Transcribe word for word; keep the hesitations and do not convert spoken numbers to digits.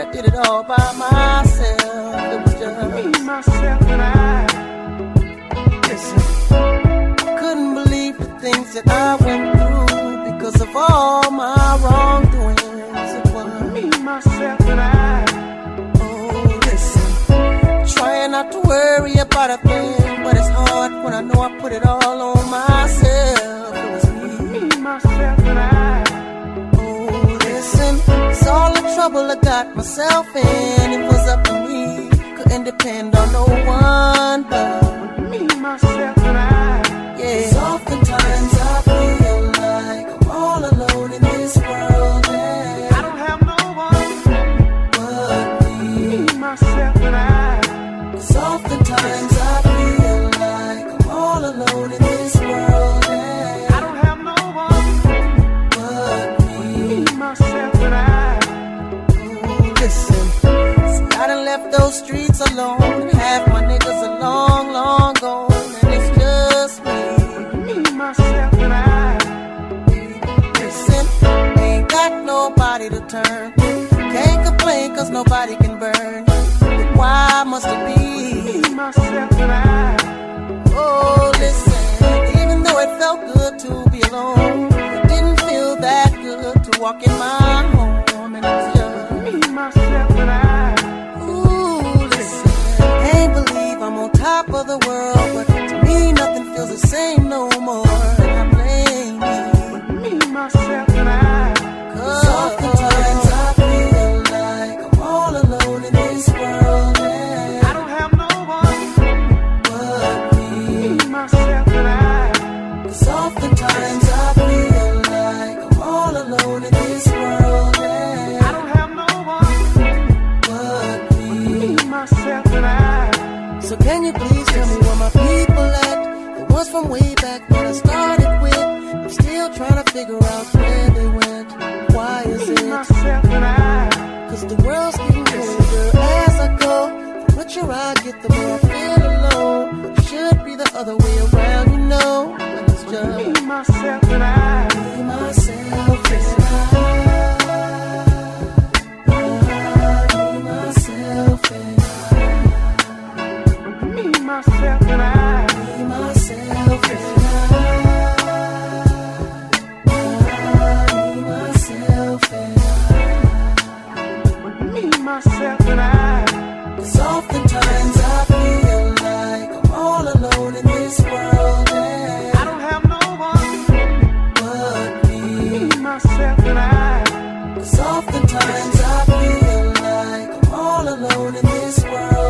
I did it all by myself. It was just me, myself, and I. Listen, I couldn't believe the things that I went through because of all my wrongdoings. It was me, myself, and I. Oh, listen, trying not to worry about a thing, but it's hard when I know I put it all on myself. It was me, me myself, and I. Oh, listen, it's all the trouble I got myself in. It was up to me, couldn't depend on no one but me, myself, and I. Yeah. So oftentimes I feel like I'm all alone in this world, and I don't have no one but me, me myself, and I. Cause oftentimes I feel like I'm all alone in this world, and I don't have no one but me, me myself, and I. Oh, listen, see, I done left those streets alone, and half my niggas are long, long gone, and it's just me, me myself, and I. Listen, ain't got nobody to turn to, can't complain cause nobody can burn. Why must it be me, myself, and I? Oh, listen, even though it felt good to be alone, it didn't feel that good to walk in my home, and it's just me, myself, and I. Ooh, listen, can't believe I'm on top of the world, but to me nothing feels the same no more, and I blame me, me myself, and I. Cause oftentimes I feel like I'm all alone in this world, and I don't have no one but me, me myself, and I. Cause oftentimes I feel like I'm all alone in this world, and I don't have no one but me, me myself, and I. So can you please tell me where my people at? The ones from way back when I started with. I'm still trying to figure out where they went. Why is it? Myself and I. Cause the world's getting colder as I go. The richer I get, the more I feel alone. But it should be the other way around, you know. But it's just me, myself, and I. Me, myself, and I. Me, myself, and I. Me, myself, and I. Me, myself, and I. Myself and I. Cause oftentimes I feel like I'm all alone in this world, and I don't have no one but me, me myself, and I. Cause oftentimes I feel like I'm all alone in this world.